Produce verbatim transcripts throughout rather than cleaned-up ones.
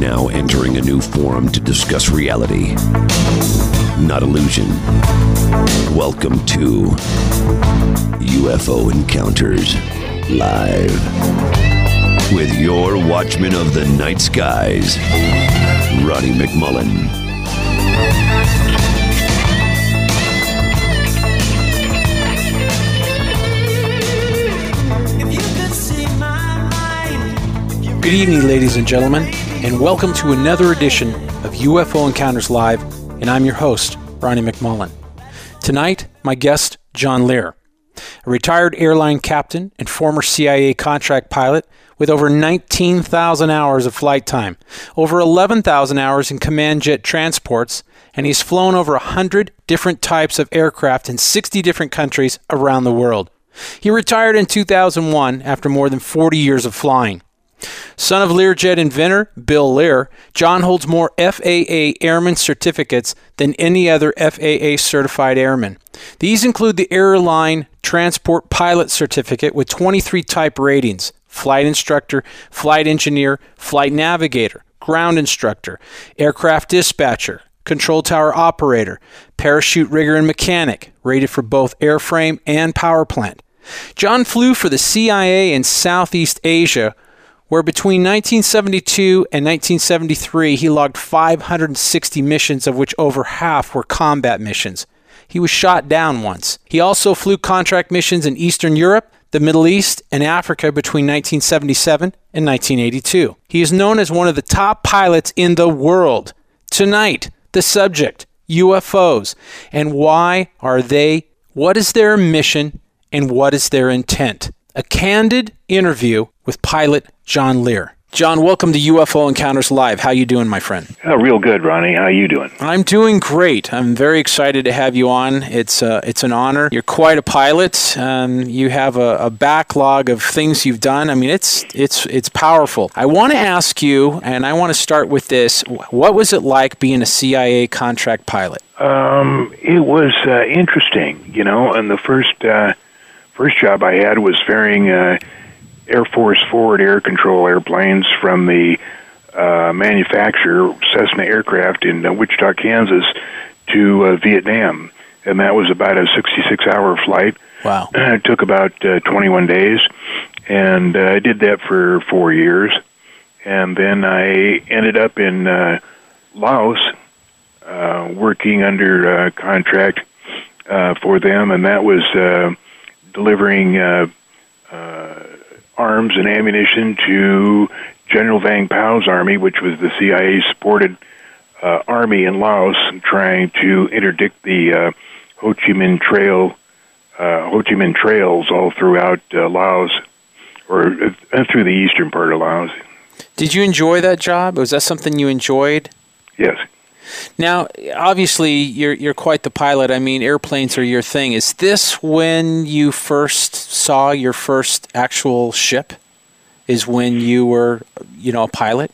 now entering a new forum to discuss reality, not illusion. Welcome to U F O Encounters Live with your Watchman of the Night Skies, Ronnie McMullen. Good evening, ladies and gentlemen, and welcome to another edition of U F O Encounters Live, and I'm your host, Ronnie McMullen. Tonight, my guest, John Lear, a retired airline captain and former C I A contract pilot with over nineteen thousand hours of flight time, over eleven thousand hours in command jet transports, and he's flown over one hundred different types of aircraft in sixty different countries around the world. He retired in two thousand one after more than forty years of flying. Son of Learjet inventor Bill Lear, John holds more F A A airman certificates than any other F A A certified airman. These include the Airline Transport Pilot Certificate with twenty-three type ratings: flight instructor, flight engineer, flight navigator, ground instructor, aircraft dispatcher, control tower operator, parachute rigger and mechanic, rated for both airframe and power plant. John flew for the C I A in Southeast Asia, where between nineteen seventy-two and nineteen seventy-three, he logged five hundred sixty missions, of which over half were combat missions. He was shot down once. He also flew contract missions in Eastern Europe, the Middle East, and Africa between nineteen seventy-seven and nineteen eighty-two. He is known as one of the top pilots in the world. Tonight, the subject, U F Os, and why are they, what is their mission, and what is their intent? A candid interview with pilot John Lear. John, welcome to U F O Encounters Live. How you doing, my friend? Oh, real good, Ronnie. How you doing? I'm doing great. I'm very excited to have you on. It's uh, it's an honor. You're quite a pilot. Um, you have a, a backlog of things you've done. I mean, it's it's it's powerful. I want to ask you, and I want to start with this. What was it like being a C I A contract pilot? Um, it was uh, interesting, you know. And the first uh, first job I had was ferrying Uh, Air Force forward air control airplanes from the uh, manufacturer, Cessna Aircraft, in uh, Wichita, Kansas, to uh, Vietnam. And that was about a sixty-six hour flight. Wow. It took about uh, twenty-one days. And uh, I did that for four years. And then I ended up in uh, Laos, uh, working under uh, contract uh, for them. And that was uh, delivering Uh, uh, arms and ammunition to General Vang Pao's army, which was the C I A-supported uh, army in Laos, trying to interdict the uh, Ho Chi Minh Trail, uh, Ho Chi Minh trails all throughout uh, Laos, or uh, through the eastern part of Laos. Did you enjoy that job? Was that something you enjoyed? Yes. Now, obviously, you're you're quite the pilot. I mean, airplanes are your thing. Is this when you first saw your first actual ship? Is when you were, you know, a pilot?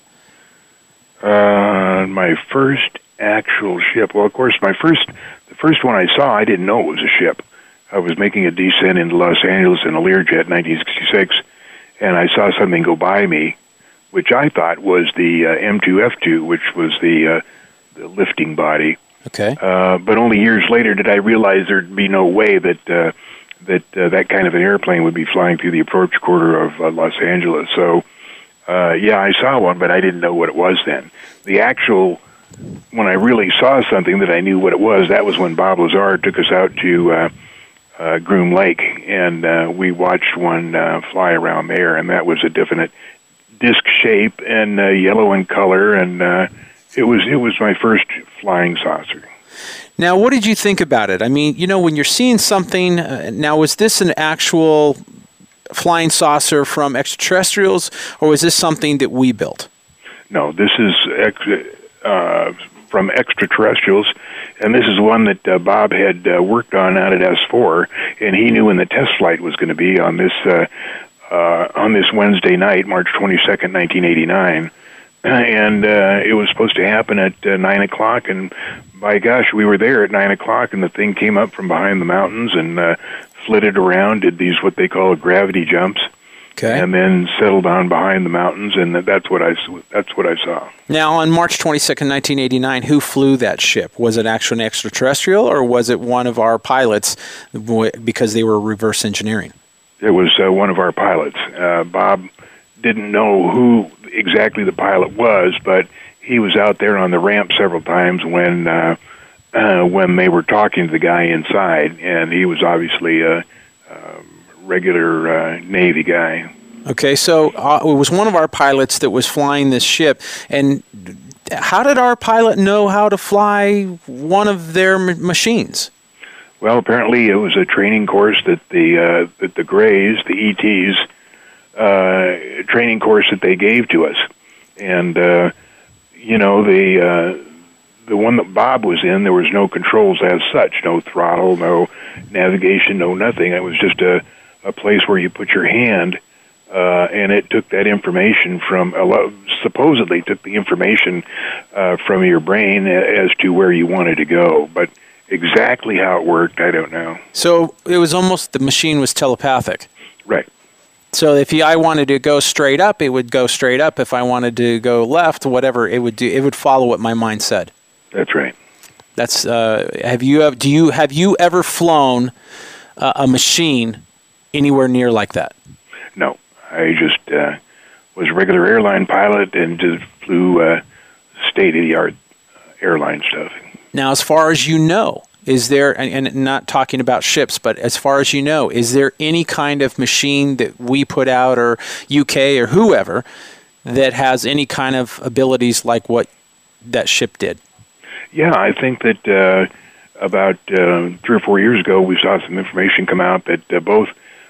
Uh, my first actual ship. Well, of course, my first the first one I saw, I didn't know it was a ship. I was making a descent into Los Angeles in a Learjet in nineteen sixty-six, and I saw something go by me, which I thought was the uh, M two F two, which was the uh, the lifting body. Okay. Uh, but only years later did I realize there'd be no way that uh, that uh, that kind of an airplane would be flying through the approach quarter of uh, Los Angeles. So, uh, yeah, I saw one, but I didn't know what it was then. The actual, when I really saw something that I knew what it was, that was when Bob Lazar took us out to uh, uh, Groom Lake, and uh, we watched one uh, fly around there, and that was a definite disc shape and uh, yellow in color, and uh, it was it was my first flying saucer. Now, what did you think about it? I mean, you know, when you're seeing something, uh, now was this an actual flying saucer from extraterrestrials, or was this something that we built? No, this is ex- uh, from extraterrestrials, and this is one that uh, Bob had uh, worked on out at S four, and he knew when the test flight was going to be on this uh, uh, on this Wednesday night, March twenty-second, nineteen eighty-nine. And uh, it was supposed to happen at uh, nine o'clock, and by gosh, we were there at nine o'clock, and the thing came up from behind the mountains and uh, flitted around, did these what they call gravity jumps, Okay. and then settle down behind the mountains, and that's what I that's what I saw. Now, on March twenty-second, nineteen eighty-nine, who flew that ship? Was it actually an extraterrestrial, or was it one of our pilots because they were reverse engineering? It was uh, one of our pilots. Uh, Bob didn't know who exactly the pilot was, but he was out there on the ramp several times when uh, uh, when they were talking to the guy inside, and he was obviously a, a regular uh, Navy guy. Okay, so uh, it was one of our pilots that was flying this ship, and how did our pilot know how to fly one of their m- machines? Well, apparently it was a training course that the uh, that the Greys, the E Ts, uh, training course that they gave to us, and uh, you know the uh, the one that Bob was in, there was no controls as such, no throttle, no navigation, no nothing. It was just a a place where you put your hand, uh, and it took that information from, uh, supposedly took the information uh, from your brain as to where you wanted to go. But exactly how it worked, I don't know. So it was almost, the machine was telepathic. Right. So if I wanted to go straight up, it would go straight up. If I wanted to go left, whatever, it would do, it would follow what my mind said. That's right. That's, uh, have you, have, do you, have you ever flown uh, a machine anywhere near like that? No, I just uh, was a regular airline pilot and just flew uh, state-of-the-art airline stuff. Now, as far as you know, is there, and, and not talking about ships, but as far as you know, is there any kind of machine that we put out, or U K or whoever, that has any kind of abilities like what that ship did? Yeah, I think that uh, about uh, three or four years ago, we saw some information come out that uh, both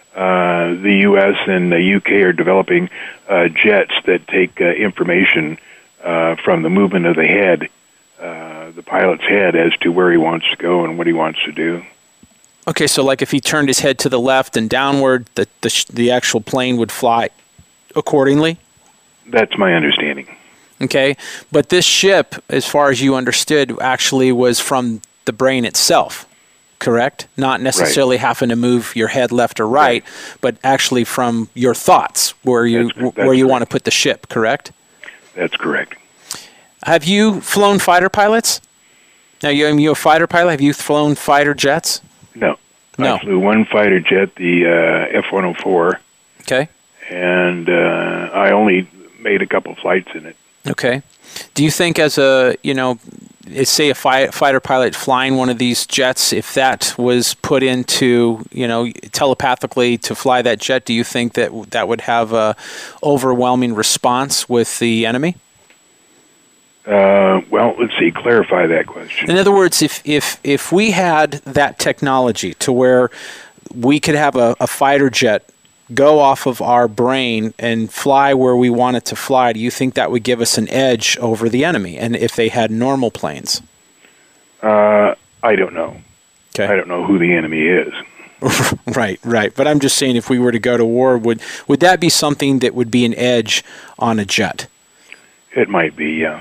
Uh, the U S and the U K are developing uh, jets that take uh, information uh, from the movement of the head, uh, the pilot's head, as to where he wants to go and what he wants to do. Okay, so like if he turned his head to the left and downward, the the, sh- the actual plane would fly accordingly? That's my understanding. Okay, but this ship, as far as you understood, actually was from the brain itself. Correct? Not necessarily right. having to move your head left or right, right. but actually from your thoughts where you that's, that's where you correct. want to put the ship, correct? That's correct. Have you flown fighter pilots? Now, you, you're a fighter pilot. Have you flown fighter jets? No. No. I flew one fighter jet, the uh, F one oh four. Okay. And uh, I only made a couple flights in it. Okay. Do you think as a, you know, say a fi- fighter pilot flying one of these jets, if that was put into, you know, telepathically to fly that jet, do you think that that would have a overwhelming response with the enemy? Uh, well, let's see, clarify that question. In other words, if, if, if we had that technology to where we could have a, a fighter jet go off of our brain and fly where we want it to fly, do you think that would give us an edge over the enemy? And if they had normal planes? Uh, I don't know. Okay. I don't know who the enemy is. Right, right. But I'm just saying, if we were to go to war, would would that be something that would be an edge on a jet? It might be, yeah.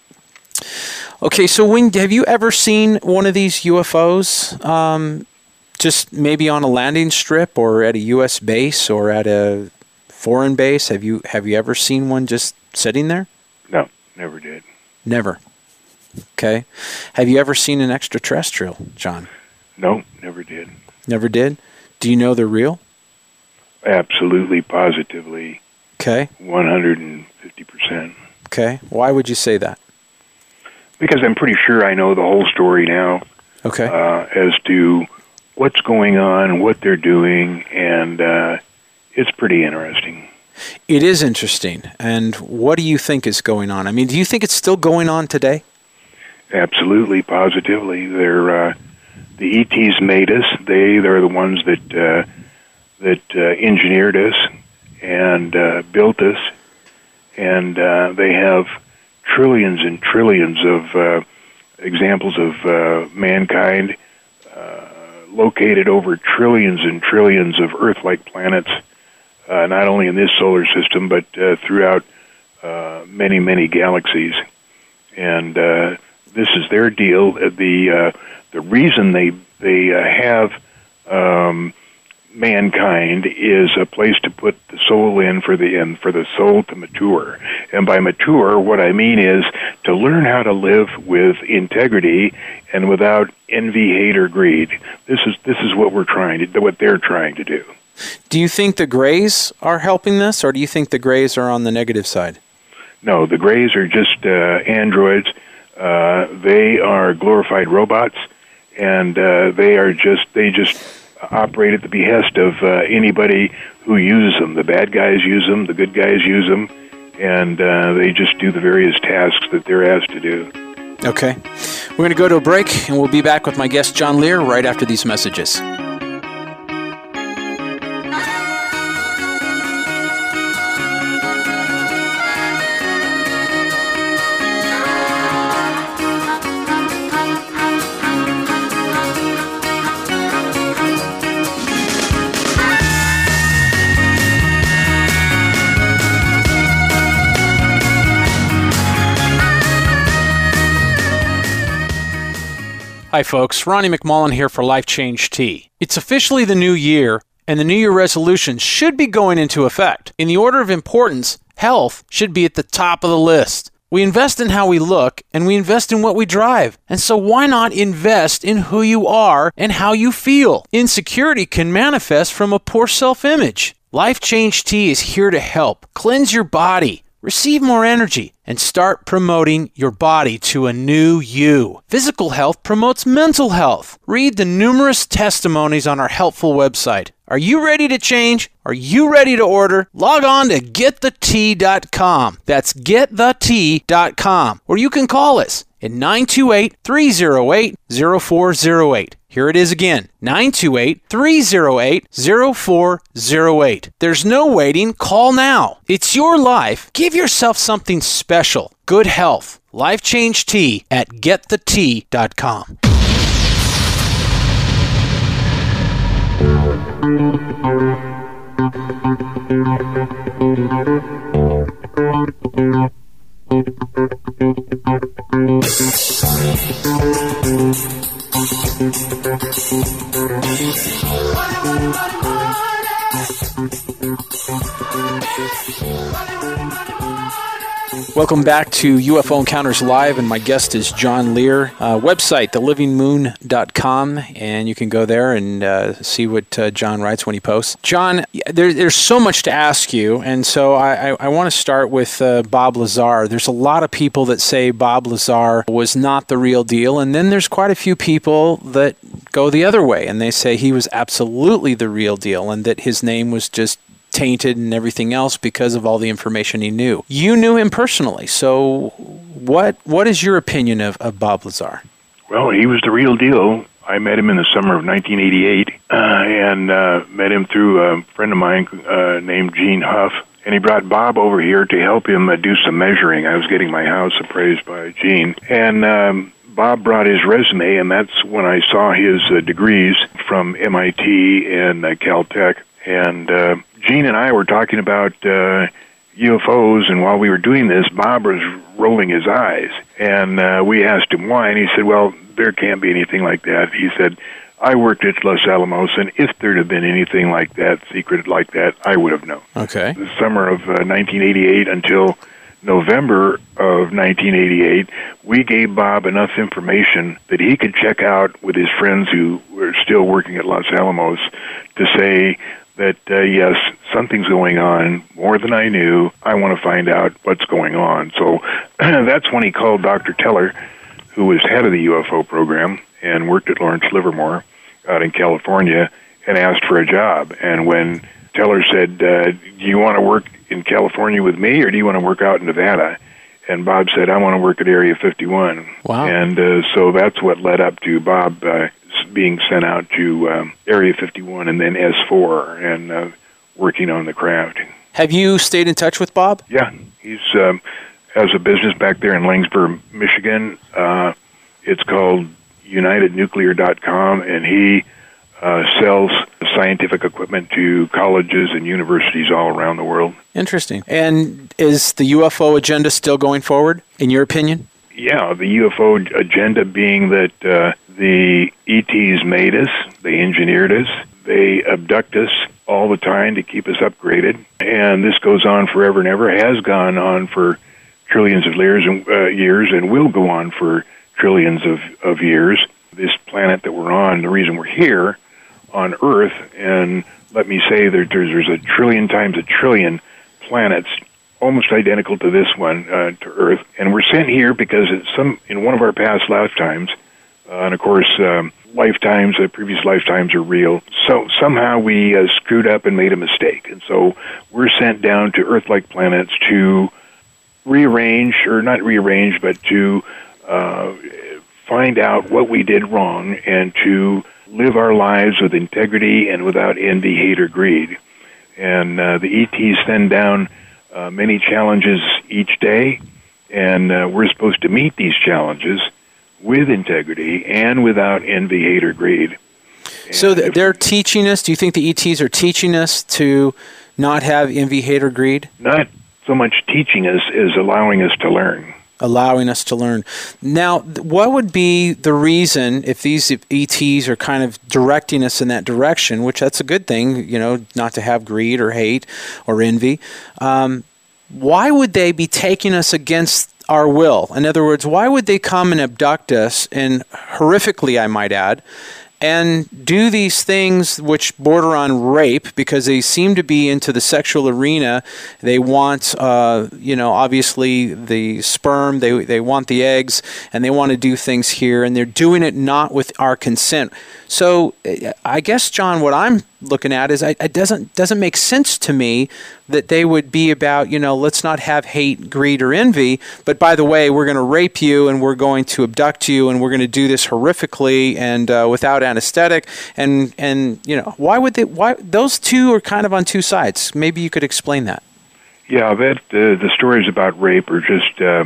Okay, so when have you ever seen one of these U F Os? Um, just maybe on a landing strip or at a U S base or at a foreign base? Have you have you ever seen one just sitting there? No, never did. Never. Okay. Have you ever seen an extraterrestrial, John? No, never did. Never did? Do you know they're real? Absolutely, positively. Okay. one hundred fifty percent. Okay. Why would you say that? Because I'm pretty sure I know the whole story now. Okay. Uh, as to what's going on, what they're doing, and uh, it's pretty interesting. It is interesting. And what do you think is going on? I mean, do you think it's still going on today? Absolutely, positively. They're uh, the E Ts made us. They they're the ones that uh, that uh, engineered us and uh, built us, and uh, they have trillions and trillions of uh, examples of uh, mankind uh, located over trillions and trillions of Earth-like planets, uh, not only in this solar system, but uh, throughout uh, many, many galaxies. And uh, this is their deal. The uh, the reason they they uh, have um, mankind is a place to put the soul in for the end, for the soul to mature. And by mature, what I mean is to learn how to live with integrity and without envy, hate, or greed. This is this is what we're trying to, what they're trying to do. Do you think the Greys are helping this, or do you think the Greys are on the negative side? No, the Greys are just uh, androids. Uh, they are glorified robots, and uh, they are just they just operate at the behest of uh, anybody who uses them. The bad guys use them, the good guys use them, and uh, they just do the various tasks that they're asked to do. Okay. We're going to go to a break, and we'll be back with my guest, John Lear, right after these messages. Hi folks, Ronnie McMullen here for Life Change Tea. It's officially the new year, and the New Year resolutions should be going into effect. In the order of importance, health should be at the top of the list. We invest in how we look, and we invest in what we drive. And so why not invest in who you are and how you feel? Insecurity can manifest from a poor self-image. Life Change Tea is here to help. Cleanse your body. Receive more energy and start promoting your body to a new you. Physical health promotes mental health. Read the numerous testimonies on our helpful website. Are you ready to change? Are you ready to order? Log on to get the tea dot com. That's get the tea dot com. Or you can call us at nine two eight, three oh eight, oh four oh eight. Here it is again, nine two eight, three oh eight, oh four oh eight. There's no waiting. Call now. It's your life. Give yourself something special. Good health. Life Change Tea at get the tea dot com. Welcome back to U F O Encounters Live, and my guest is John Lear. Uh, website, the living moon dot com, and you can go there and uh, see what uh, John writes when he posts. John, there, there's so much to ask you, and so I, I, I want to start with uh, Bob Lazar. There's a lot of people that say Bob Lazar was not the real deal, and then there's quite a few people that go the other way, and they say he was absolutely the real deal, and that his name was just tainted and everything else because of all the information he knew. You knew him personally, so what what is your opinion of, of Bob Lazar? Well, he was the real deal. I met him in the summer of nineteen eighty-eight, uh, and uh, met him through a friend of mine uh, named Gene Huff, and he brought Bob over here to help him uh, do some measuring. I was getting my house appraised by Gene, and um, Bob brought his resume, and that's when I saw his uh, degrees from M I T and uh, Caltech, and uh, Gene and I were talking about uh, U F Os, and while we were doing this, Bob was rolling his eyes, and uh, we asked him why, and he said, well, there can't be anything like that. He said, I worked at Los Alamos, and if there'd have been anything like that, secret like that, I would have known. Okay. The summer of uh, nineteen eighty-eight until November of nineteen eighty-eight, we gave Bob enough information that he could check out with his friends who were still working at Los Alamos to say that, uh, yes, something's going on, more than I knew. I want to find out what's going on. So that's when he called Doctor Teller, who was head of the U F O program and worked at Lawrence Livermore out in California, and asked for a job. And when Teller said, uh, do you want to work in California with me, or do you want to work out in Nevada? And Bob said, I want to work at Area fifty-one. Wow. And uh, so that's what led up to Bob uh, being sent out to um, Area fifty-one and then S four and uh, working on the craft. Have you stayed in touch with Bob? Yeah, he's um, has a business back there in Langsburg, Michigan. Uh, it's called United Nuclear dot com, and he uh, sells scientific equipment to colleges and universities all around the world. Interesting. And is the U F O agenda still going forward, in your opinion? Yeah, the U F O agenda being that uh, the E Ts made us, they engineered us, they abduct us all the time to keep us upgraded, and this goes on forever and ever, has gone on for trillions of years and, uh, years and will go on for trillions of, of years. This planet that we're on, the reason we're here on Earth, and let me say that there's, there's a trillion times a trillion planets almost identical to this one, uh, to Earth, and we're sent here because it's some in one of our past lifetimes, uh, and of course, um, lifetimes, uh, previous lifetimes are real. So somehow we uh, screwed up and made a mistake, and so we're sent down to Earth-like planets to rearrange, or not rearrange, but to uh, find out what we did wrong and to live our lives with integrity and without envy, hate, or greed. And uh, the E Ts send down uh, many challenges each day, and uh, we're supposed to meet these challenges with integrity and without envy, hate, or greed. And so th- they're teaching us, do you think the E Ts are teaching us to not have envy, hate, or greed? Not so much teaching us as allowing us to learn. Allowing us to learn. Now, what would be the reason if these E Ts are kind of directing us in that direction, which that's a good thing, you know, not to have greed or hate or envy. Um, why would they be taking us against our will? In other words, why would they come and abduct us, and horrifically, I might add, and do these things which border on rape, because they seem to be into the sexual arena? They want, uh, you know, obviously the sperm, they they want the eggs, and they want to do things here, and they're doing it not with our consent. So I guess, John, what I'm looking at is I, it doesn't doesn't make sense to me that they would be about, you know, let's not have hate, greed, or envy, but by the way, we're going to rape you, and we're going to abduct you, and we're going to do this horrifically and uh, without anesthetic, and and you know, why would they? Why those two are kind of on two sides? Maybe you could explain that. Yeah, that uh, the stories about rape are just uh,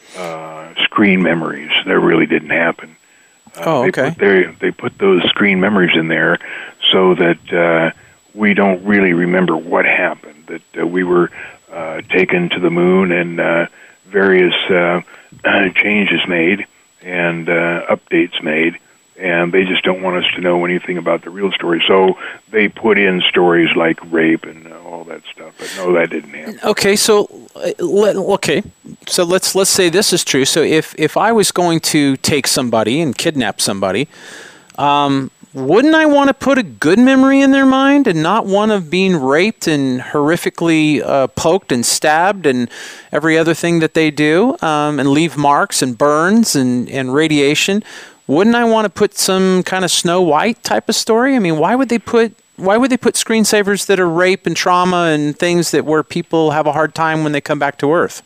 uh, screen memories. That really didn't happen. Uh, oh, okay. They put, their, they put those screen memories in there so that uh, we don't really remember what happened, that uh, we were uh, taken to the moon and uh, various uh, changes made and uh, updates made, and they just don't want us to know anything about the real story. So they put in stories like rape and uh, all that stuff, but no, that didn't happen. Okay, so uh, let, okay, so let's let's say this is true. So if if I was going to take somebody and kidnap somebody, um, wouldn't I want to put a good memory in their mind and not one of being raped and horrifically uh, poked and stabbed and every other thing that they do, um, and leave marks and burns and, and radiation? Wouldn't I want to put some kind of Snow White type of story? I mean, why would they put why would they put screensavers that are rape and trauma and things that where people have a hard time when they come back to Earth?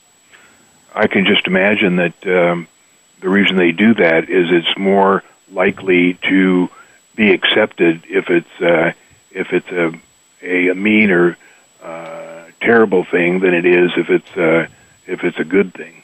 I can just imagine that um, the reason they do that is it's more likely to be accepted if it's uh, if it's a a mean or uh, terrible thing than it is if it's uh, if it's a good thing.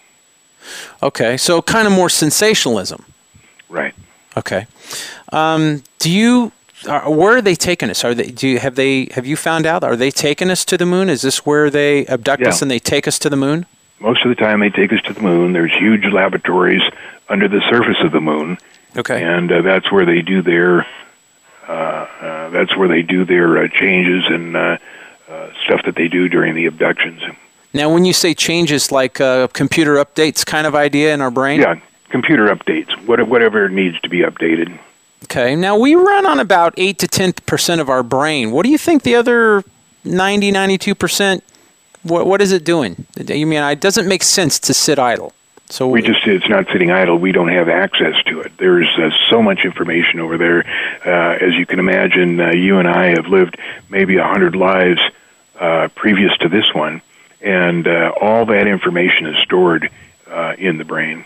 Okay, so kind of more sensationalism. Right. Okay. Um, do you? Are, where are they taking us? Are they? Do you have they? Have you found out? Are they taking us to the moon? Is this where they abduct yeah. us and they take us to the moon? Most of the time, they take us to the moon. There's huge laboratories under the surface of the moon. Okay. And uh, that's where they do their. Uh, uh, that's where they do their uh, changes and uh, uh, stuff that they do during the abductions. Now, when you say changes, like uh, computer updates, kind of idea in our brain. Yeah. Computer updates, whatever needs to be updated. Okay. Now, we run on about eight to ten percent of our brain. What do you think the other ninety, ninety-two percent, what, what is it doing? You mean, it doesn't make sense to sit idle. So we just, it's not sitting idle. We don't have access to it. There's uh, so much information over there. Uh, as you can imagine, uh, you and I have lived maybe a hundred lives uh, previous to this one, and uh, all that information is stored uh, in the brain.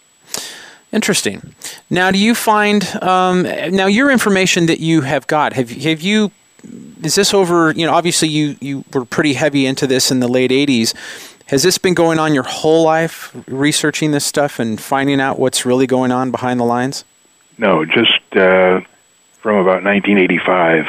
Interesting. Now, do you find um, now your information that you have got? Have have you? Is this over? You know, obviously you you were pretty heavy into this in the late eighties. Has this been going on your whole life, researching this stuff and finding out what's really going on behind the lines? No, just uh, from about nineteen eighty-five,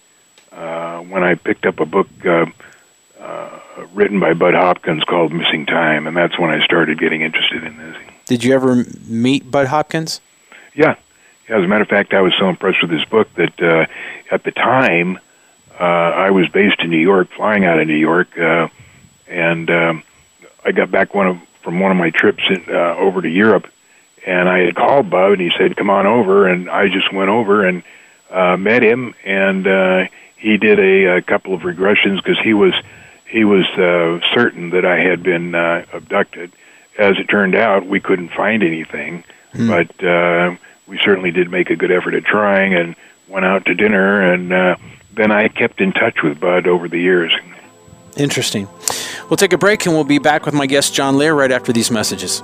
uh, when I picked up a book uh, uh, written by Bud Hopkins called Missing Time, and that's when I started getting interested in this. Did you ever meet Bud Hopkins? Yeah, As a matter of fact, I was so impressed with this book that uh, at the time uh, I was based in New York, flying out of New York, uh, and um, I got back one of, from one of my trips in, uh, over to Europe, and I had called Bub, and he said, "Come on over," and I just went over and uh, met him, and uh, he did a, a couple of regressions because he was he was uh, certain that I had been uh, abducted. As it turned out, we couldn't find anything, hmm. but uh, we certainly did make a good effort at trying, and went out to dinner, and uh, then I kept in touch with Bud over the years. Interesting. We'll take a break, and we'll be back with my guest, John Lear, right after these messages.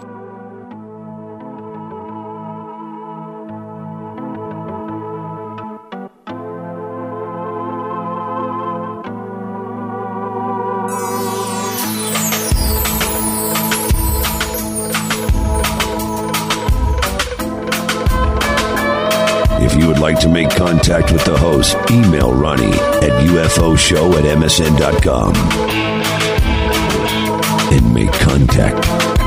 If you would like to make contact with the host, email Ronnie at U F O show at M S N dot com and make contact.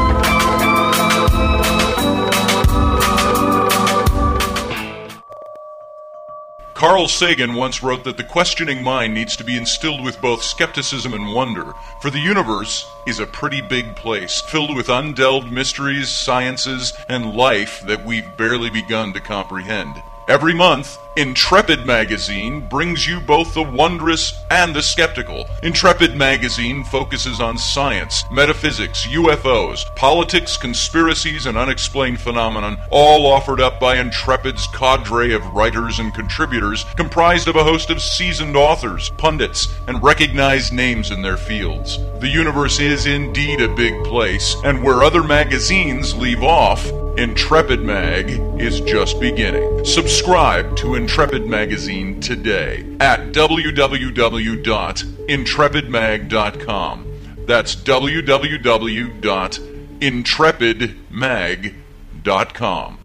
Carl Sagan once wrote that the questioning mind needs to be instilled with both skepticism and wonder, for the universe is a pretty big place, filled with undelved mysteries, sciences, and life that we've barely begun to comprehend. Every month, Intrepid Magazine brings you both the wondrous and the skeptical. Intrepid Magazine focuses on science, metaphysics, U F Os, politics, conspiracies, and unexplained phenomenon, all offered up by Intrepid's cadre of writers and contributors, comprised of a host of seasoned authors, pundits, and recognized names in their fields. The universe is indeed a big place, and where other magazines leave off, Intrepid Mag is just beginning. Subscribe to Intrepid Magazine today at w w w dot intrepid mag dot com. That's w w w dot intrepid mag dot com.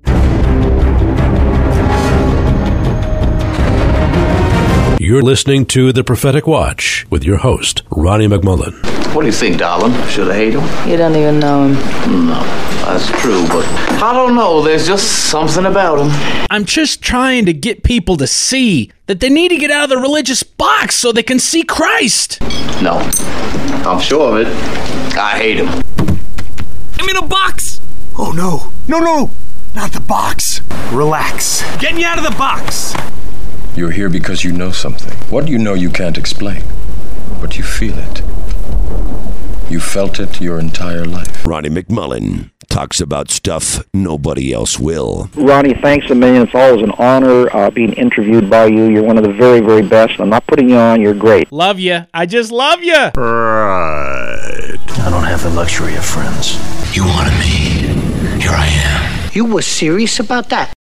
You're listening to The Prophetic Watch with your host, Ronnie McMullen. What do you think, darling? Should I hate him? You don't even know him. No, that's true, but I don't know. There's just something about him. I'm just trying to get people to see that they need to get out of the religious box so they can see Christ. No, I'm sure of it. I hate him. I'm in a box. Oh, no. No, no. Not the box. Relax. Get me out of the box. You're here because you know something. What do you know you can't explain? But you feel it. You felt it your entire life. Ronnie McMullen talks about stuff nobody else will. Ronnie, thanks a million. It's always an honor uh, being interviewed by you. You're one of the very, very best. I'm not putting you on. You're great. Love you. I just love you. Right. I don't have the luxury of friends. You wanted me. Here I am. You were serious about that?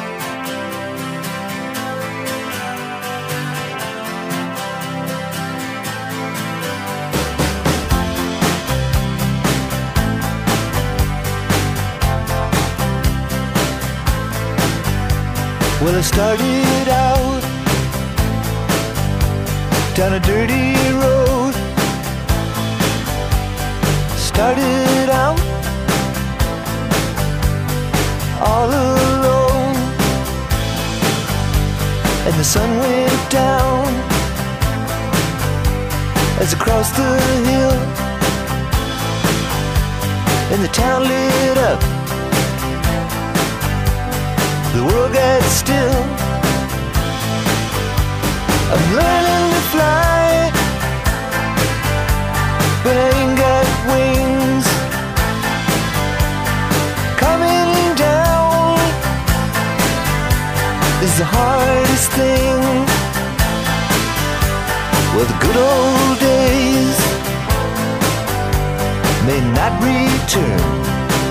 Well, I started out down a dirty road. Started out all alone, and the sun went down as I crossed the hill, and the town lit up. The world got still. I'm learning to fly, but I ain't got wings. Coming down is the hardest thing. Well, the good old days may not return,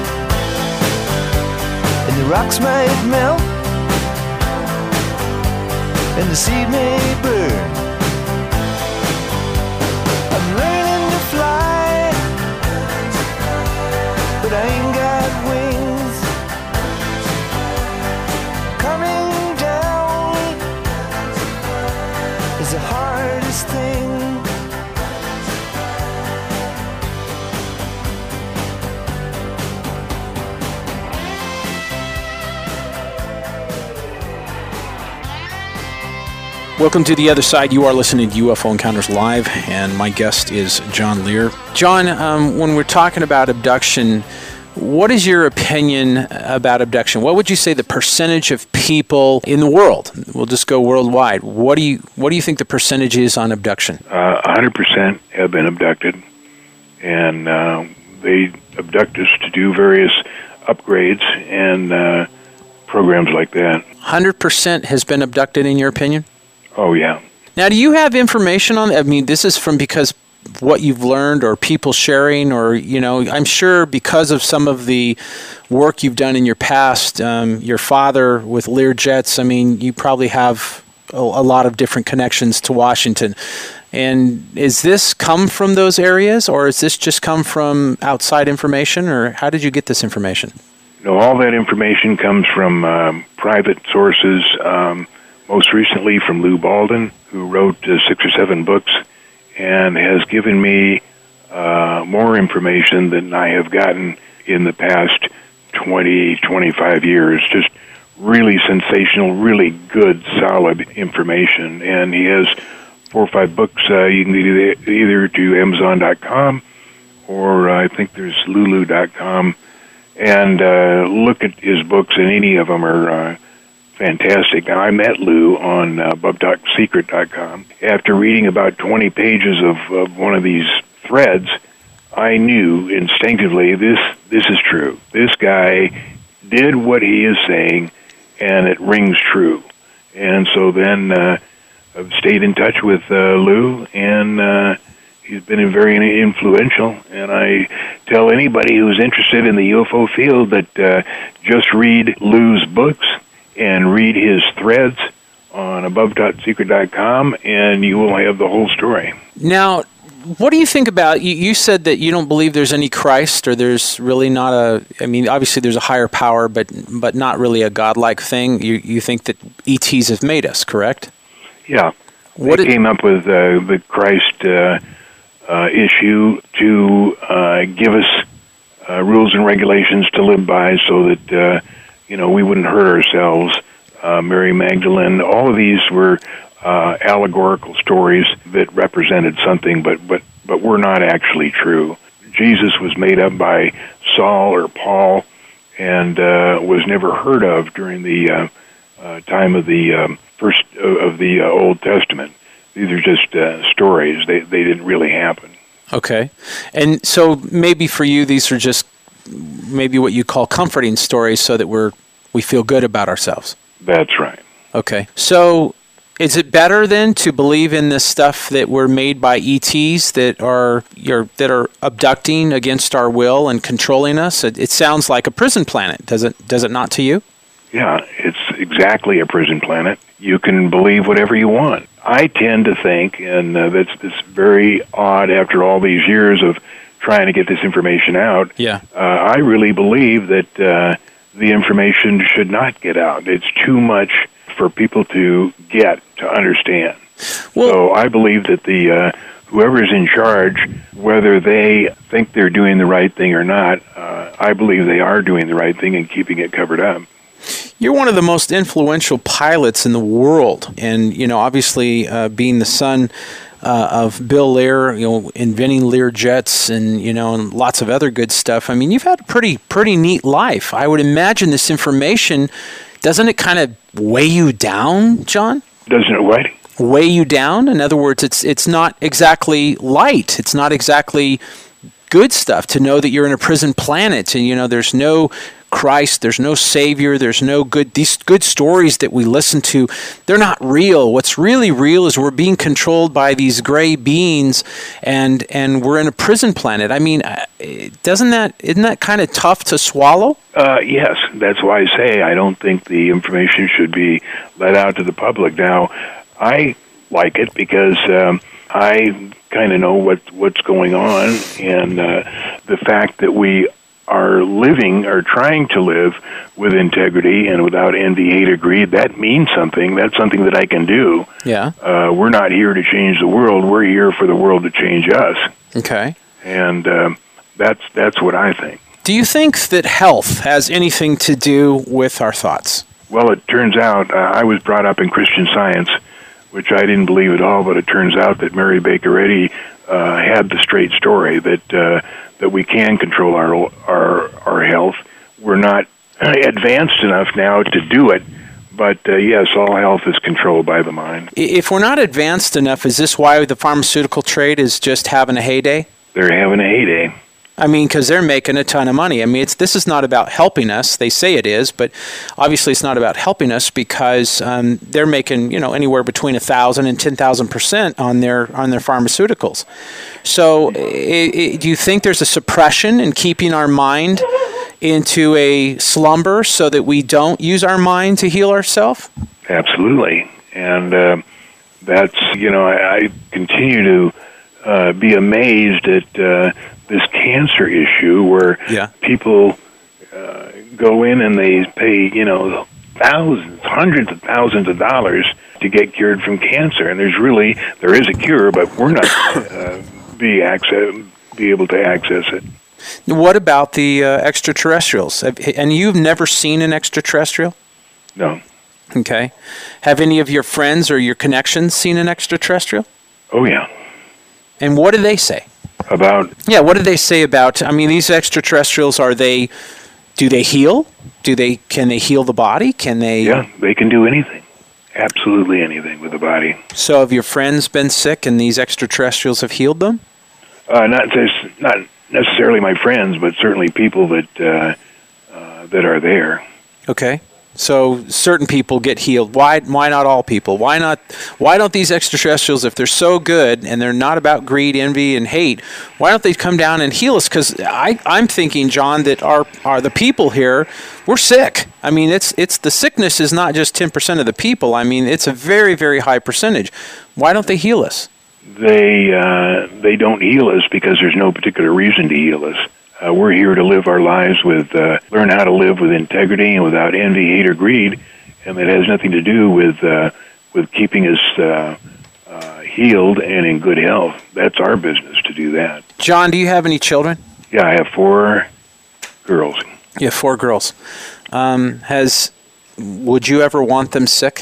and the rocks might melt, and the seed may burn. I'm learning to fly, but I ain't got wings. Coming down is the hardest thing. Welcome to The Other Side. You are listening to U F O Encounters Live, and my guest is John Lear. John, um, when we're talking about abduction, what is your opinion about abduction? What would you say the percentage of people in the world, we'll just go worldwide, what do you what do you think the percentage is on abduction? Uh, one hundred percent have been abducted, and uh, they abduct us to do various upgrades and uh, programs like that. one hundred percent has been abducted, in your opinion? Oh, yeah. Now, do you have information on that? I mean, this is from because what you've learned or people sharing, or, you know, I'm sure because of some of the work you've done in your past, um, your father with Learjets, I mean, you probably have a, a lot of different connections to Washington. And is this come from those areas, or is this just come from outside information, or how did you get this information? No, all that information comes from um, private sources, um, most recently from Lou Baldwin, who wrote uh, six or seven books and has given me uh, more information than I have gotten in the past twenty, twenty-five years. Just really sensational, really good, solid information. And he has four or five books. Uh, you can get either, either to Amazon dot com or uh, I think there's Lulu dot com. And uh, look at his books, and any of them are uh, fantastic. Now, I met Lou on uh, Bub Talk Secret dot com. After reading about twenty pages of, of one of these threads, I knew instinctively this this is true. This guy did what he is saying, and it rings true. And so then uh, I've stayed in touch with uh, Lou, and uh, he's been very influential. And I tell anybody who's interested in the U F O field that uh, just read Lou's books and read his threads on Above Secret dot com, and you will have the whole story. Now, what do you think about, you, you said that you don't believe there's any Christ, or there's really not a, I mean, obviously there's a higher power, but but not really a godlike thing. You you think that E Ts have made us, correct? Yeah. What they it, came up with uh, the Christ uh, uh, issue to uh, give us uh, rules and regulations to live by so that, uh, you know, we wouldn't hurt ourselves. Uh, Mary Magdalene, all of these were uh, allegorical stories that represented something, but, but, but were not actually true. Jesus was made up by Saul or Paul and uh, was never heard of during the uh, uh, time of the um, first uh, of the uh, Old Testament. These are just uh, stories. They, they didn't really happen. Okay. And so maybe for you, these are just maybe what you call comforting stories so that we're we feel good about ourselves. That's right. Okay. So is it better then to believe in this stuff that were made by E Ts that are you're, that are abducting against our will and controlling us? It, it sounds like a prison planet, does it? Does it not to you? Yeah, it's exactly a prison planet. You can believe whatever you want. I tend to think, and uh, that's, that's very odd after all these years of trying to get this information out. Yeah. Uh, I really believe that uh, the information should not get out. It's too much for people to get, to understand. Well, so I believe that the uh, whoever's in charge, whether they think they're doing the right thing or not, uh, I believe they are doing the right thing and keeping it covered up. You're one of the most influential pilots in the world, and you know, obviously, uh, being the son uh, of Bill Lear, you know, inventing Learjets, and you know, and lots of other good stuff. I mean, you've had a pretty, pretty neat life. I would imagine this information, doesn't it kind of weigh you down, John? Doesn't it what? Weigh you down? In other words, it's it's not exactly light. It's not exactly good stuff to know that you're in a prison planet, and you know, there's no Christ, there's no Savior, there's no good, these good stories that we listen to, they're not real. What's really real is we're being controlled by these gray beings, and and we're in a prison planet. I mean, doesn't that, isn't that kind of tough to swallow? Uh, yes, that's why I say I don't think the information should be let out to the public. Now, I like it because um, I kind of know what what's going on, and uh, the fact that we are living, or trying to live with integrity and without envy, hate, or greed, that means something. That's something that I can do. Yeah. Uh, we're not here to change the world. We're here for the world to change us. Okay. And um, that's that's what I think. Do you think that health has anything to do with our thoughts? Well, it turns out uh, I was brought up in Christian Science, which I didn't believe at all, but it turns out that Mary Baker Eddy uh, had the straight story, that uh, that we can control our, our, our health. We're not advanced enough now to do it, but uh, yes, all health is controlled by the mind. If we're not advanced enough, is this why the pharmaceutical trade is just having a heyday? They're having a heyday. I mean, because they're making a ton of money. I mean, it's this is not about helping us. They say it is, but obviously it's not about helping us because um, they're making, you know, anywhere between a thousand and ten thousand percent on their on their pharmaceuticals. So, it, it, do you think there's a suppression in keeping our mind into a slumber so that we don't use our mind to heal ourselves? Absolutely, and uh, that's you know I, I continue to uh, be amazed at. Uh, this cancer issue where yeah. people uh, go in and they pay, you know, thousands, hundreds of thousands of dollars to get cured from cancer. And there's really, there is a cure, but we're not uh, be access, be able to access it. What about the uh, extraterrestrials? Have, and you've never seen an extraterrestrial? No. Okay. Have any of your friends or your connections seen an extraterrestrial? Oh, yeah. And what do they say? About? Yeah, what do they say about, I mean, these extraterrestrials, are they, do they heal? Do they, can they heal the body? Can they? Yeah, they can do anything. Absolutely anything with the body. So have your friends been sick and these extraterrestrials have healed them? Uh, not, not necessarily my friends, but certainly people that, uh, uh, that are there. Okay. So certain people get healed. Why why not all people? Why not why don't these extraterrestrials, if they're so good and they're not about greed, envy, and hate, why don't they come down and heal us? Because I I'm thinking, John, that our are the people here, we're sick. I mean, it's it's the sickness is not just ten percent of the people. I mean, it's a very, very high percentage. Why don't they heal us? They uh, they don't heal us because there's no particular reason to heal us. Uh, we're here to live our lives with, uh, learn how to live with integrity and without envy, hate, or greed, and that has nothing to do with uh, with keeping us uh, uh, healed and in good health. That's our business to do that. John, do you have any children? Yeah, I have four girls. You have four girls. Um, has would you ever want them sick?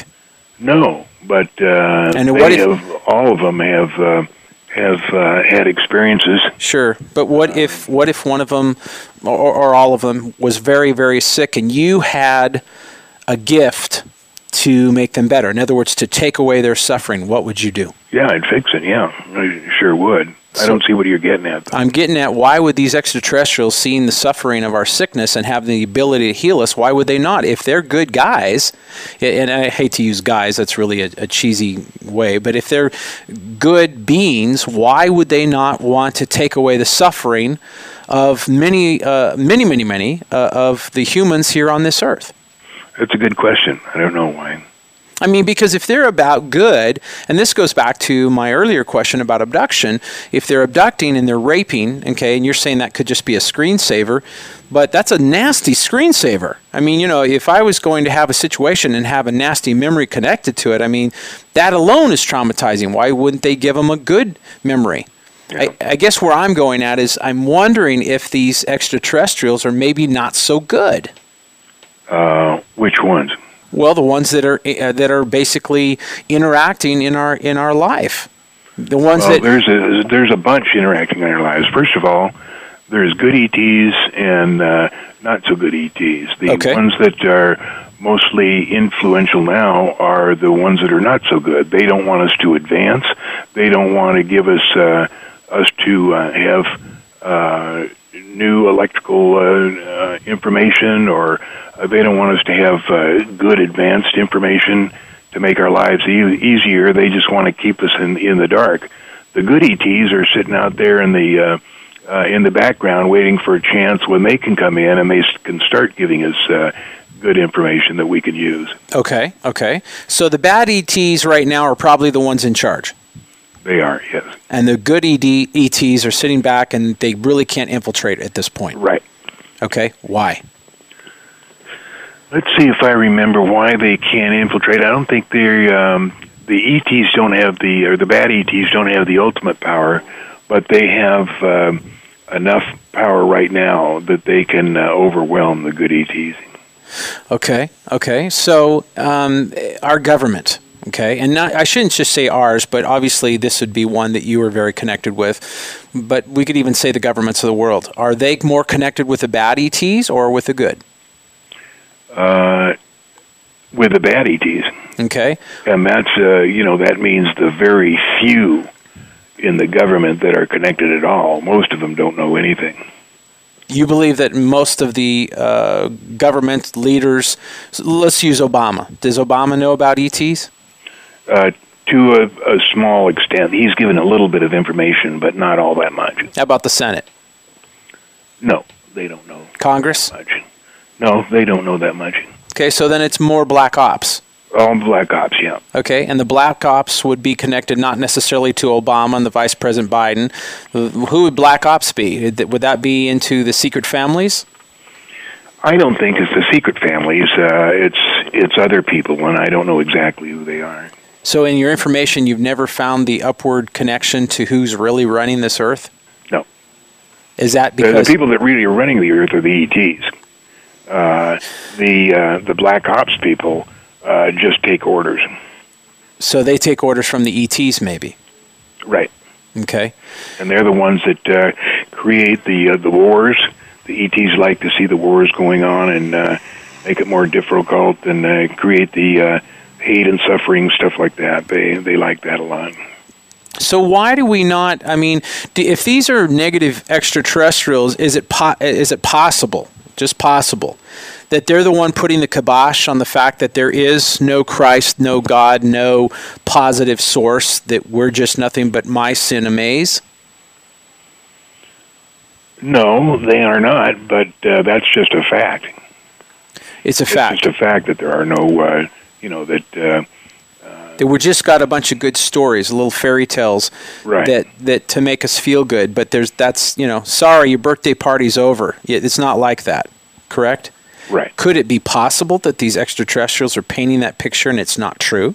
No, but uh, and they what if, have, all of them have. Uh, have uh, had experiences. Sure, but what if what if one of them, or, or all of them, was very, very sick and you had a gift to make them better? In other words, to take away their suffering, what would you do? Yeah, I'd fix it, yeah. I sure would. So, I don't see what you're getting at, though. I'm getting at, why would these extraterrestrials, seeing the suffering of our sickness and have the ability to heal us, why would they not? If they're good guys, and I hate to use guys, that's really a, a cheesy way, but if they're good beings, why would they not want to take away the suffering of many, uh, many, many, many uh, of the humans here on this earth? That's a good question. I don't know why. I mean, because if they're about good, and this goes back to my earlier question about abduction, if they're abducting and they're raping, okay, and you're saying that could just be a screensaver, but that's a nasty screensaver. I mean, you know, if I was going to have a situation and have a nasty memory connected to it, I mean, that alone is traumatizing. Why wouldn't they give them a good memory? Yeah. I, I guess where I'm going at is I'm wondering if these extraterrestrials are maybe not so good. Uh, which ones? Well, the ones that are uh, that are basically interacting in our in our life, the ones well, that there's a there's a bunch interacting in our lives. First of all, there's good E Ts and uh, not so good E Ts. The okay. ones that are mostly influential now are the ones that are not so good. They don't want us to advance. They don't want to give us uh, us to uh, have uh, new electrical uh, uh, information, or uh, they don't want us to have uh, good advanced information to make our lives e- easier. They just want to keep us in in the dark. The good E Ts are sitting out there in the uh, uh, in the background, waiting for a chance when they can come in and they can start giving us uh, good information that we can use. Okay, okay. So the bad E Ts right now are probably the ones in charge. They are, yes. And the good E D, E Ts are sitting back and they really can't infiltrate at this point. Right. Okay, why? Let's see if I remember why they can't infiltrate. I don't think they're, um, the E Ts don't have the, or the bad E Ts don't have the ultimate power, but they have um, enough power right now that they can uh, overwhelm the good E Ts. Okay, okay. So um, our government, Okay, and not, I shouldn't just say ours, but obviously this would be one that you were very connected with. But we could even say the governments of the world. Are they more connected with the bad E Ts or with the good? Uh, with the bad E Ts. Okay. And that's, uh, you know, that means the very few in the government that are connected at all. Most of them don't know anything. You believe that most of the uh, government leaders, let's use Obama. Does Obama know about E Ts? Uh, to a, a small extent. He's given a little bit of information, but not all that much. How about the Senate? No, they don't know. Congress? Much. No, they don't know that much. Okay, so then it's more black ops. All black ops, yeah. Okay, and the black ops would be connected not necessarily to Obama and the Vice President Biden. Who would black ops be? Would that be into the secret families? I don't think it's the secret families. Uh, it's it's other people, and I don't know exactly who they are. So in your information, you've never found the upward connection to who's really running this earth? No. Is that The, because... the people that really are running the earth are the E Ts. Uh, the uh, the black ops people uh, just take orders. So they take orders from the E Ts, maybe? Right. Okay. And they're the ones that uh, create the uh, the wars. The E Ts like to see the wars going on and uh, make it more difficult and uh, create the uh, hate and suffering, stuff like that. They they like that a lot. So why do we not, I mean, do, if these are negative extraterrestrials, is it po- is it possible, just possible, that they're the one putting the kibosh on the fact that there is no Christ, no God, no positive source, that we're just nothing but mice in a maze? No, they are not, but uh, that's just a fact. It's a it's fact. It's just a fact that there are no, uh, you know, that... Uh, that we just got a bunch of good stories, little fairy tales, right. that, that to make us feel good, but there's that's, you know, sorry, your birthday party's over. It's not like that, correct? Right. Could it be possible that these extraterrestrials are painting that picture and it's not true?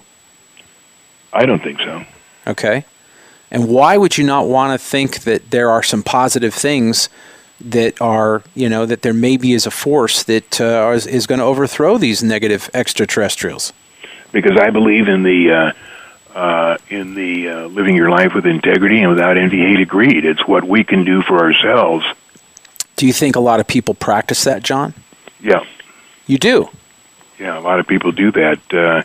I don't think so. Okay. And why would you not want to think that there are some positive things that are, you know, that there maybe is a force that uh, is, is going to overthrow these negative extraterrestrials? Because I believe in the uh, uh, in the uh, living your life with integrity and without envy, hate, or greed. It's what we can do for ourselves. Do you think a lot of people practice that, John? Yeah. You do? Yeah, a lot of people do that. Uh,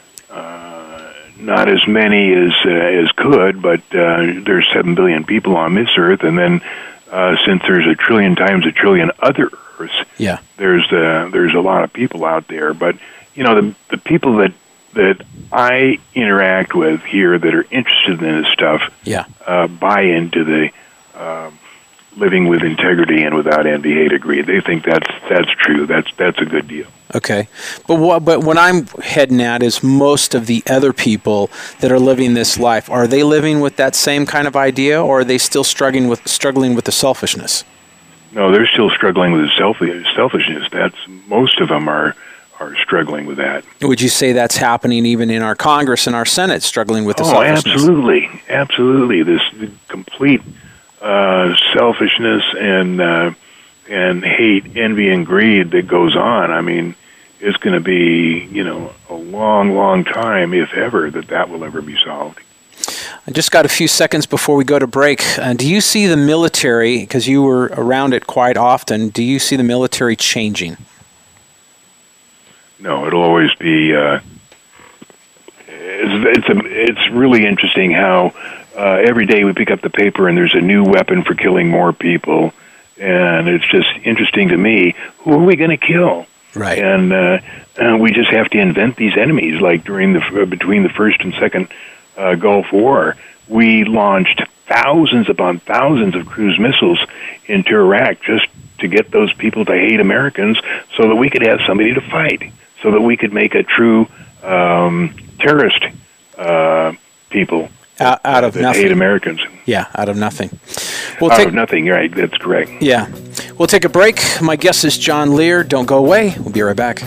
uh, not as many as uh, as could, but uh, there's seven billion people on this earth, and then uh, since there's a trillion times a trillion other earths, yeah, there's uh, there's a lot of people out there. But you know, the the people that that I interact with here that are interested in this stuff, yeah, uh, buy into the uh, living with integrity and without envy, hate, or greed. They think that's that's true. That's that's a good deal. Okay, but what but what I'm heading at is most of the other people that are living this life, are they living with that same kind of idea, or are they still struggling with struggling with the selfishness? No, they're still struggling with the selfish, selfishness. That's most of them are. are struggling with that. Would you say that's happening even in our Congress and our Senate, struggling with the oh, selfishness? absolutely. Absolutely. This complete uh, selfishness and uh, and hate, envy, and greed that goes on. I mean, it's going to be, you know, a long, long time, if ever, that that will ever be solved. I just got a few seconds before we go to break. Uh, do you see the military, because you were around it quite often, do you see the military changing? No, it'll always be. Uh, it's it's, a, it's really interesting how uh, every day we pick up the paper and there's a new weapon for killing more people, and it's just interesting to me. Who are we going to kill? Right. And uh, uh, we just have to invent these enemies. Like during the uh, between the first and second uh, Gulf War, we launched thousands upon thousands of cruise missiles into Iraq just to get those people to hate Americans, so that we could have somebody to fight. So that we could make a true um, terrorist uh, people out, out of that nothing. hate Americans. Yeah, out of nothing. We'll out take, of nothing, right? That's correct. Yeah. We'll take a break. My guest is John Lear. Don't go away. We'll be right back.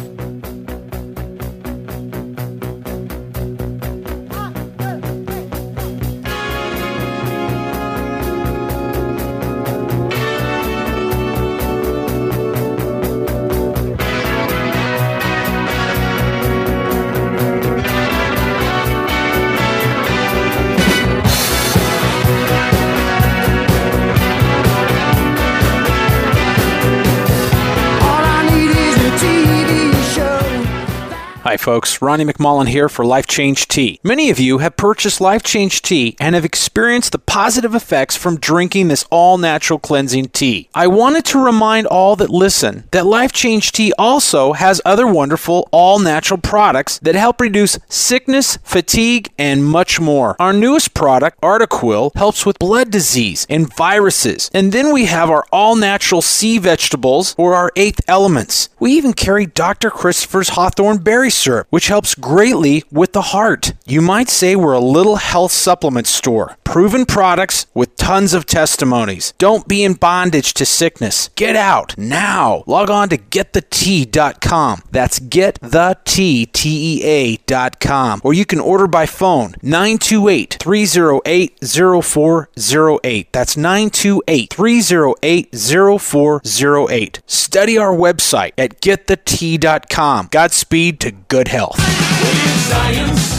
Hi, folks. Ronnie McMullen here for Life Change Tea. Many of you have purchased Life Change Tea and have experienced the positive effects from drinking this all-natural cleansing tea. I wanted to remind all that listen that Life Change Tea also has other wonderful all-natural products that help reduce sickness, fatigue, and much more. Our newest product, Artiquil, helps with blood disease and viruses. And then we have our all-natural sea vegetables, or our eighth elements. We even carry Doctor Christopher's Hawthorne Berry Syrup, which helps greatly with the heart. You might say we're a little health supplement store. Proven products with tons of testimonies. Don't be in bondage to sickness. Get out now. Log on to get the tea dot com. That's get the tea, T E A dot com. Or you can order by phone, nine two eight, three oh eight, oh four oh eight. That's nine two eight, three oh eight, oh four oh eight. Study our website at get the tea dot com. Godspeed to good health. Science.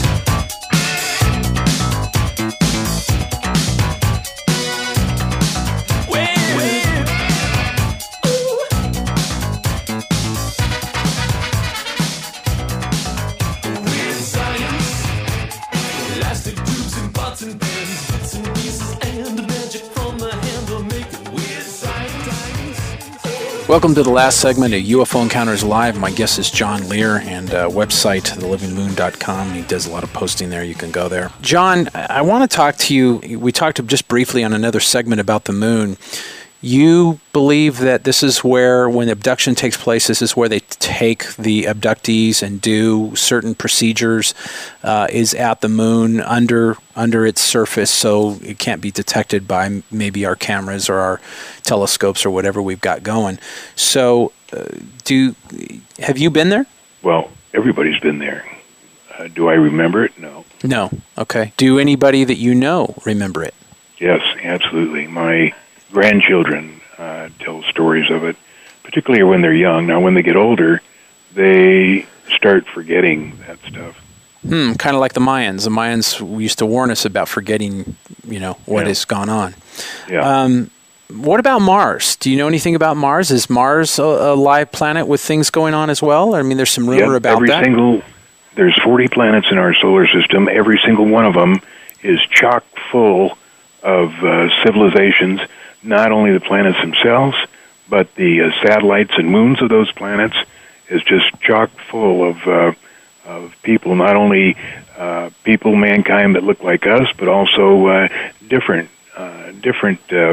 Welcome to the last segment of U F O Encounters Live. My guest is John Lear, and uh, website, the living moon dot com. He does a lot of posting there. You can go there. John, I want to talk to you. We talked just briefly on another segment about the moon. You believe that this is where, when abduction takes place, this is where they take the abductees and do certain procedures, uh, is at the moon under under its surface, so it can't be detected by maybe our cameras or our telescopes or whatever we've got going. So, uh, do have you been there? Well, everybody's been there. Uh, do I remember it? No. No. Okay. Do anybody that you know remember it? Yes, absolutely. My grandchildren uh, tell stories of it, particularly when they're young. Now, when they get older, they start forgetting that stuff. Hmm, kind of like the Mayans. The Mayans used to warn us about forgetting, you know, what yeah. has gone on. Yeah. Um, what about Mars? Do you know anything about Mars? Is Mars a, a live planet with things going on as well? I mean, there's some rumor yep, about every that. Single, there's forty planets in our solar system. Every single one of them is chock full of uh, civilizations. Not only the planets themselves, but the uh, satellites and moons of those planets is just chock full of uh, of people. Not only uh, people, mankind that look like us, but also uh, different uh, different uh,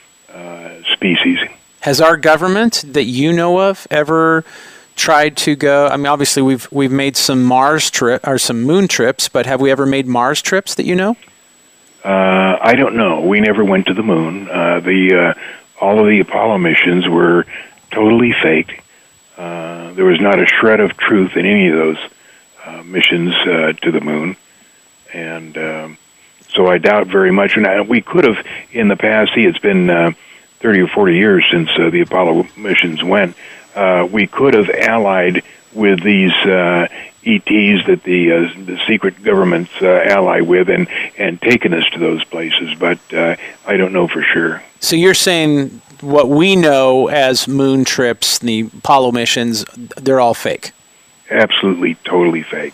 uh, species. Has our government that you know of ever tried to go? I mean, obviously we've we've made some Mars trip or some moon trips, but have we ever made Mars trips that you know? Uh, I don't know. We never went to the moon. Uh, the uh, all of the Apollo missions were totally fake. Uh, there was not a shred of truth in any of those uh, missions uh, to the moon, and um, so I doubt very much. And I, we could have in the past. See, it's been uh, thirty or forty years since uh, the Apollo missions went. Uh, we could have allied with these uh, E Ts that the uh, the secret governments uh, ally with, and and taken us to those places, but uh, I don't know for sure. So you're saying what we know as moon trips, the Apollo missions, they're all fake? Absolutely, totally fake.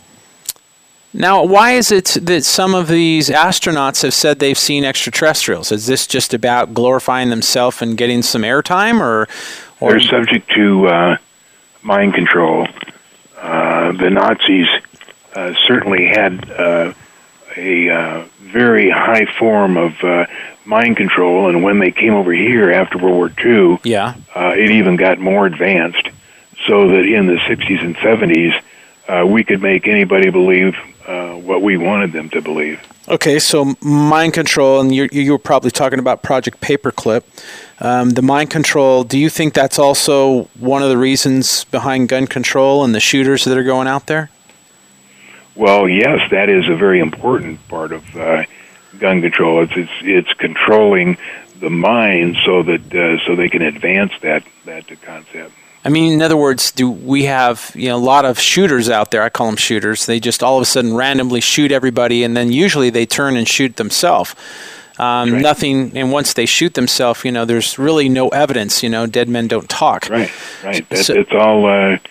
Now, why is it that some of these astronauts have said they've seen extraterrestrials? Is this just about glorifying themselves and getting some airtime, or, or they're subject to uh, mind control? Uh, the Nazis uh, certainly had uh, a uh, very high form of uh, mind control, and when they came over here after World War Two, yeah, uh, it even got more advanced, so that in the sixties and seventies, uh, we could make anybody believe uh, what we wanted them to believe. Okay, so mind control, and you you were probably talking about Project Paperclip. Um, the mind control, do you think that's also one of the reasons behind gun control and the shooters that are going out there? Well, yes, that is a very important part of uh, gun control. It's it's it's controlling the mind so that uh, so they can advance that that concept. I mean, in other words, do we have, you know, a lot of shooters out there? I call them shooters. They just all of a sudden randomly shoot everybody, and then usually they turn and shoot themselves. Um, right. Nothing, and once they shoot themselves, you know, there's really no evidence. You know, dead men don't talk. Right, right. That, so, it's all uh,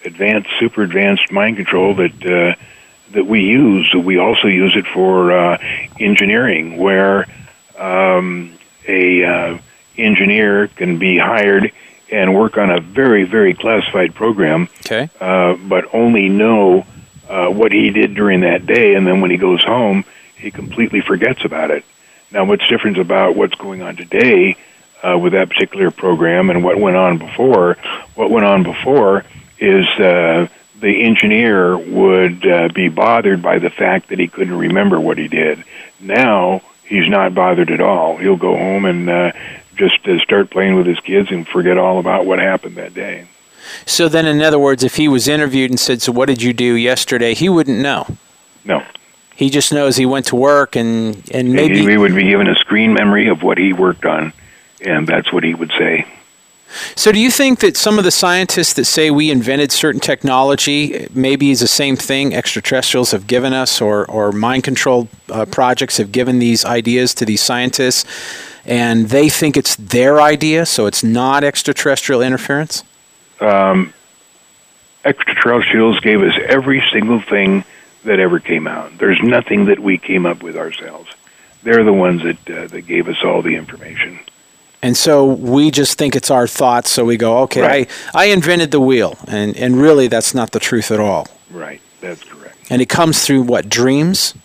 advanced, super advanced mind control that uh, that we use. We also use it for uh, engineering, where um, a uh, engineer can be hired and work on a very, very classified program, okay. uh, but only know uh, what he did during that day, and then when he goes home, he completely forgets about it. Now, what's different about what's going on today uh, with that particular program and what went on before, what went on before is uh, the engineer would uh, be bothered by the fact that he couldn't remember what he did. Now, he's not bothered at all. He'll go home and uh, just uh, start playing with his kids and forget all about what happened that day. So then, in other words, if he was interviewed and said, so what did you do yesterday, he wouldn't know. No. He just knows he went to work and, and maybe... He, he would be given a screen memory of what he worked on, and that's what he would say. So do you think that some of the scientists that say we invented certain technology maybe is the same thing extraterrestrials have given us, or, or mind control uh, projects have given these ideas to these scientists, and they think it's their idea, so it's not extraterrestrial interference? Um, extraterrestrials gave us every single thing that ever came out. There's nothing that we came up with ourselves. They're the ones that uh, that gave us all the information. And so we just think it's our thoughts, so we go, okay, right. I, I invented the wheel, and, and really that's not the truth at all. Right, that's correct. And it comes through, what, dreams?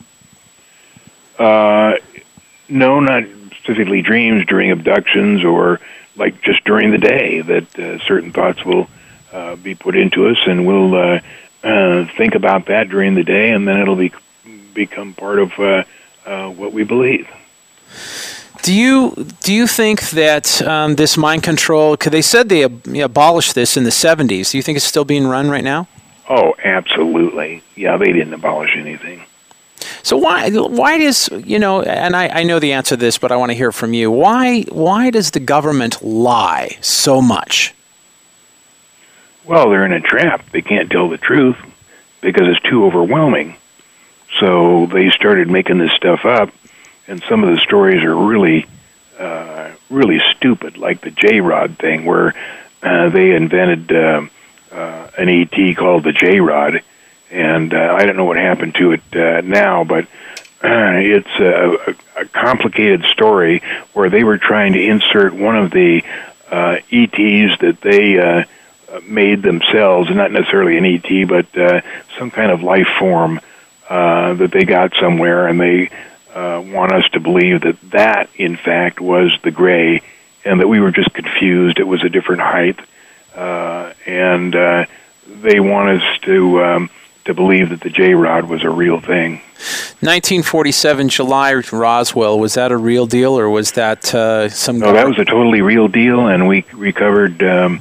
Uh, no, not specifically dreams, during abductions or like just during the day that uh, certain thoughts will uh, be put into us, and we'll uh, uh, think about that during the day, and then it'll be become part of uh, uh, what we believe. Do you do you think that um, this mind control? Because they said they ab- abolished this in the seventies. Do you think it's still being run right now? Oh, absolutely. Yeah, they didn't abolish anything. So why why does, you know, and I, I know the answer to this, but I want to hear from you. Why why does the government lie so much? Well, they're in a trap. They can't tell the truth because it's too overwhelming. So they started making this stuff up, and some of the stories are really, uh, really stupid, like the J-Rod thing, where uh, they invented uh, uh, an E T called the J-Rod, and uh, I don't know what happened to it uh, now, but uh, it's a, a complicated story where they were trying to insert one of the uh, E Ts that they uh, made themselves, not necessarily an E T, but uh, some kind of life form uh, that they got somewhere, and they uh, want us to believe that that, in fact, was the gray, and that we were just confused. It was a different height, uh, and uh, they want us to... Um, to believe that the J-Rod was a real thing. nineteen forty-seven, July, Roswell, was that a real deal, or was that uh, some... No, that was a totally real deal, and we recovered um,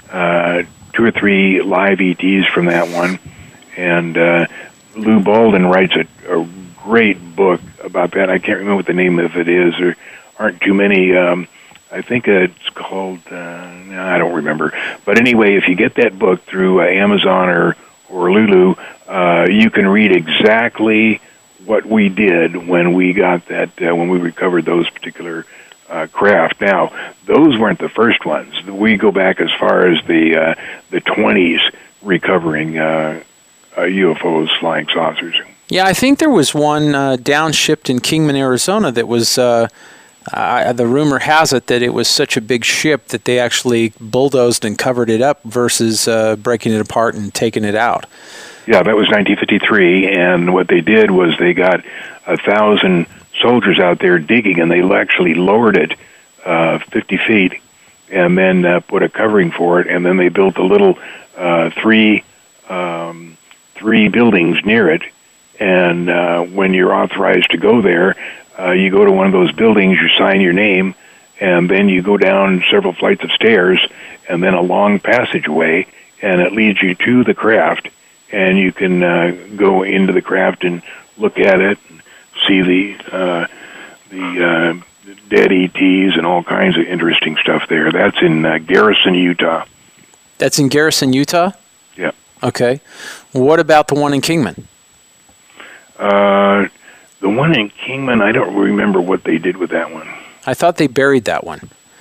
uh, two or three live E Ts from that one. And uh, Lou Bolden writes a, a great book about that. I can't remember what the name of it is. There aren't too many... Um, I think it's called... Uh, I don't remember. But anyway, if you get that book through uh, Amazon or or Lulu, uh, you can read exactly what we did when we got that, uh, when we recovered those particular uh, craft. Now, those weren't the first ones. We go back as far as the uh, the twenties recovering uh, uh, U F Os, flying saucers. Yeah, I think there was one uh, downshipped in Kingman, Arizona that was... Uh Uh, the rumor has it that it was such a big ship that they actually bulldozed and covered it up versus uh, breaking it apart and taking it out. Yeah, that was nineteen fifty-three, and what they did was they got a thousand soldiers out there digging, and they actually lowered it uh, fifty feet and then uh, put a covering for it, and then they built a little uh, three um, three buildings near it, and uh, when you're authorized to go there, Uh, you go to one of those buildings, you sign your name, and then you go down several flights of stairs, and then a long passageway, and it leads you to the craft, and you can uh, go into the craft and look at it, and see the uh, the uh, dead E Ts and all kinds of interesting stuff there. That's in uh, Garrison, Utah. That's in Garrison, Utah? Yeah. Okay. What about the one in Kingman? Uh... The one in Kingman, I don't remember what they did with that one. I thought they buried that one.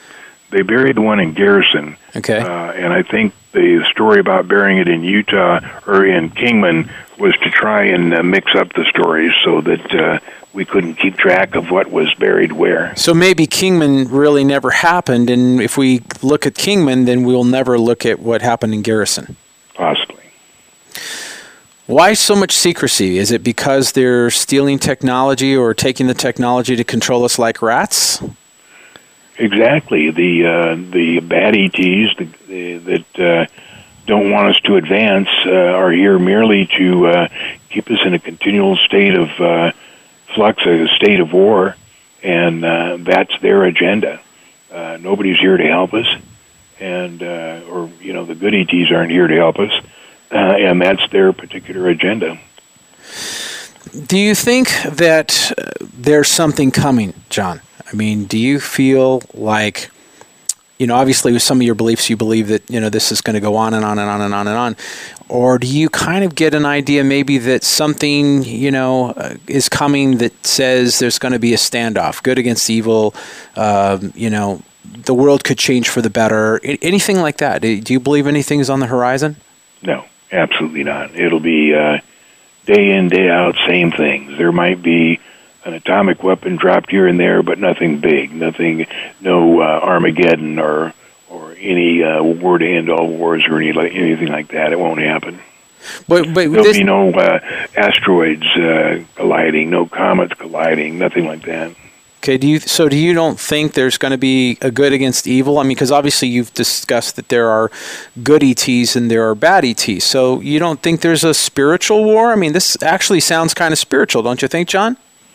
they buried the one in Garrison. Okay. Uh, and I think the story about burying it in Utah or in Kingman was to try and uh, mix up the stories so that uh, we couldn't keep track of what was buried where. So maybe Kingman really never happened, and if we look at Kingman, then we'll never look at what happened in Garrison. Possibly. Why so much secrecy? Is it because they're stealing technology or taking the technology to control us like rats? Exactly. The uh, the bad E Ts the, the, that uh, don't want us to advance uh, are here merely to uh, keep us in a continual state of uh, flux, a state of war, and uh, that's their agenda. Uh, nobody's here to help us, and uh, or you know the good E Ts aren't here to help us. Uh, and that's their particular agenda. Do you think that uh, there's something coming, John? I mean, do you feel like, you know, obviously with some of your beliefs, you believe that, you know, this is going to go on and on and on and on and on. Or do you kind of get an idea maybe that something, you know, uh, is coming that says there's going to be a standoff, good against evil, um, you know, the world could change for the better, anything like that? Do you believe anything is on the horizon? No. Absolutely not. It'll be uh, day in, day out, same things. There might be an atomic weapon dropped here and there, but nothing big, nothing, no uh, Armageddon or or any uh, war to end all wars or any anything like that. It won't happen. But, but There'll this... be no uh, asteroids uh, colliding, no comets colliding, nothing like that. Okay, do you so do you don't think there's going to be a good against evil? I mean, because obviously you've discussed that there are good E Ts and there are bad E Ts. So you don't think there's a spiritual war? I mean, this actually sounds kind of spiritual, don't you think, John?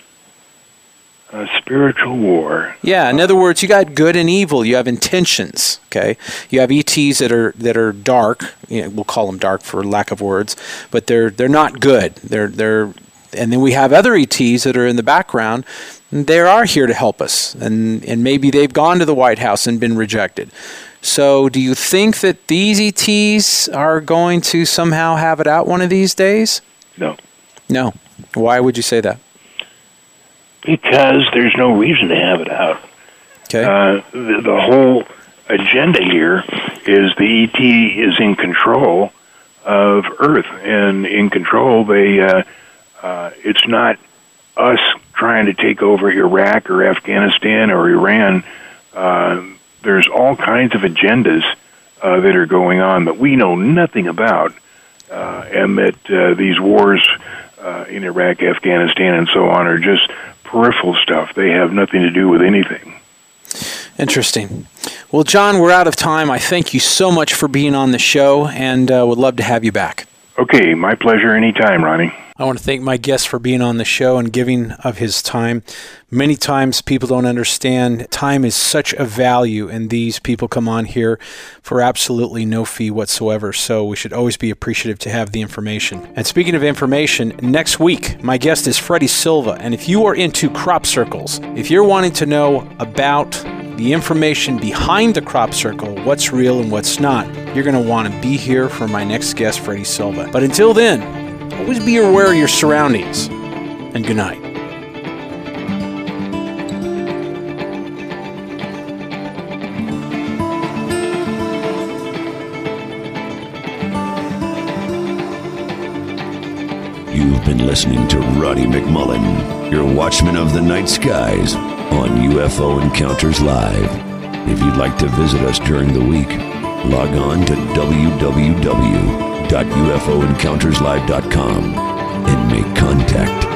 A spiritual war. Yeah, in other words, you got good and evil. You have intentions, okay? You have E Ts that are that are dark. You know, we'll call them dark for lack of words, but they're they're not good. They're they're and then we have other E Ts that are in the background. They are here to help us, and, and maybe they've gone to the White House and been rejected. So do you think that these E Ts are going to somehow have it out one of these days? No. No. Why would you say that? Because there's no reason to have it out. Okay. Uh, the, the whole agenda here is the E T is in control of Earth, and in control, they uh, uh, it's not us trying to take over Iraq or Afghanistan or Iran. Uh, there's all kinds of agendas uh, that are going on that we know nothing about, uh, and that uh, these wars uh, in Iraq, Afghanistan, and so on are just peripheral stuff. They have nothing to do with anything. Interesting. Well, John, we're out of time. I thank you so much for being on the show, and uh, would love to have you back. Okay, my pleasure anytime, Ronnie. I want to thank my guest for being on the show and giving of his time. Many times people don't understand time is such a value, and these people come on here for absolutely no fee whatsoever. So we should always be appreciative to have the information. And speaking of information, next week, my guest is Freddie Silva. And if you are into crop circles, if you're wanting to know about the information behind the crop circle, what's real and what's not, you're going to want to be here for my next guest, Freddie Silva. But until then, always be aware of your surroundings, and good night. You've been listening to Ronnie McMullen, your watchman of the night skies on U F O Encounters Live. If you'd like to visit us during the week, log on to w w w dot u f o encounters live dot com and make contact.